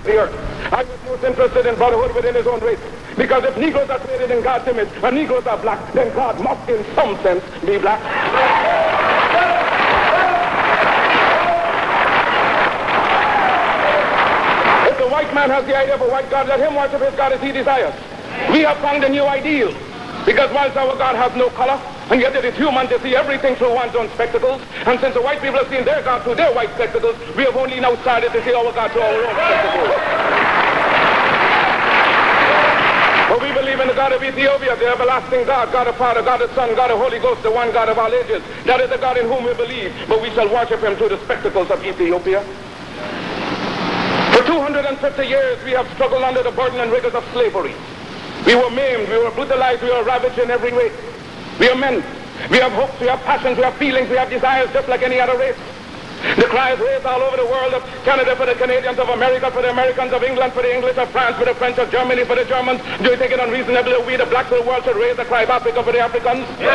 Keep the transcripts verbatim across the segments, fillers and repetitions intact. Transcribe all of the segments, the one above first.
the earth. I was most interested in brotherhood within his own race. Because if Negroes are created in God's image and Negroes are black, then God must in some sense be black. If the white man has the idea of a white God, let him worship his God as he desires. We have found a new ideal. Because whilst our God has no color, and yet it is human to see everything through one's own spectacles, and since the white people have seen their God through their white spectacles, we have only now started to see our God through our own spectacles. But we believe in the God of Ethiopia, the everlasting God, God of Father, God of Son, God of Holy Ghost, the one God of all ages. That is the God in whom we believe, but we shall worship him through the spectacles of Ethiopia. For two hundred fifty years, we have struggled under the burden and rigors of slavery. We were maimed, we were brutalized, we were ravaged in every way. We are men. We have hopes, we have passions, we have feelings, we have desires just like any other race. The cry is raised all over the world of Canada for the Canadians, of America for the Americans, of England for the English, of France for the French, of Germany for the Germans. Do you think it unreasonable that we, the blacks of the world, should raise the cry of Africa for the Africans? Yeah.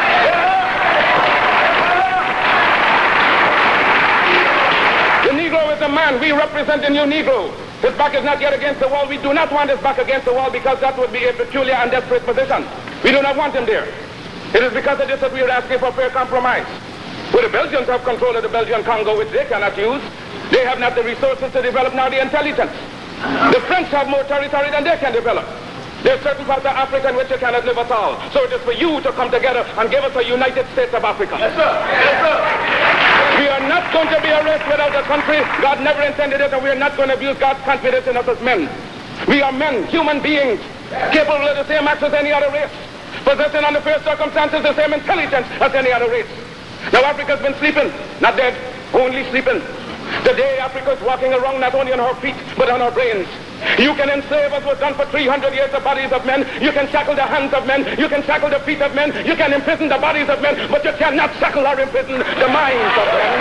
Yeah. The Negro is a man. We represent the new Negro. His back is not yet against the wall. We do not want his back against the wall because that would be a peculiar and desperate position. We do not want him there. It is because of this that we are asking for fair compromise. Where the Belgians have control of the Belgian Congo, which they cannot use, they have not the resources to develop nor the intelligence. The French have more territory than they can develop. There are certain parts of Africa in which you cannot live at all. So it is for you to come together and give us a United States of Africa. Yes, sir. Yes, sir. We are not going to be a race without a country. God never intended it, and we are not going to abuse God's confidence in us as men. We are men, human beings, capable of the same acts as any other race, possessing under fair circumstances the same intelligence as any other race. Now Africa's been sleeping, not dead, only sleeping. Today Africa is walking around not only on her feet, but on her brains. You can enslave us, was done for three hundred years, the bodies of men. You can shackle the hands of men. You can shackle the feet of men. You can imprison the bodies of men, but you cannot shackle or imprison the minds of men.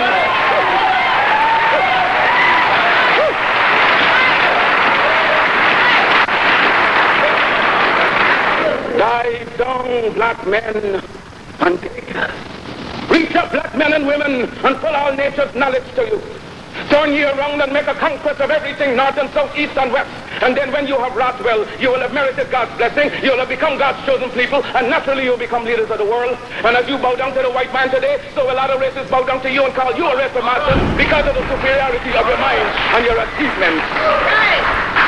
Lie down, black men, and take us. Reach up, black men and women, and pull all nature's knowledge to you. Turn ye around and make a conquest of everything, north and south, east and west. And then when you have wrought well, you will have merited God's blessing, you will have become God's chosen people, and naturally you will become leaders of the world. And as you bow down to the white man today, so will other races bow down to you and call you a race of masters because of the superiority of your mind and your achievements.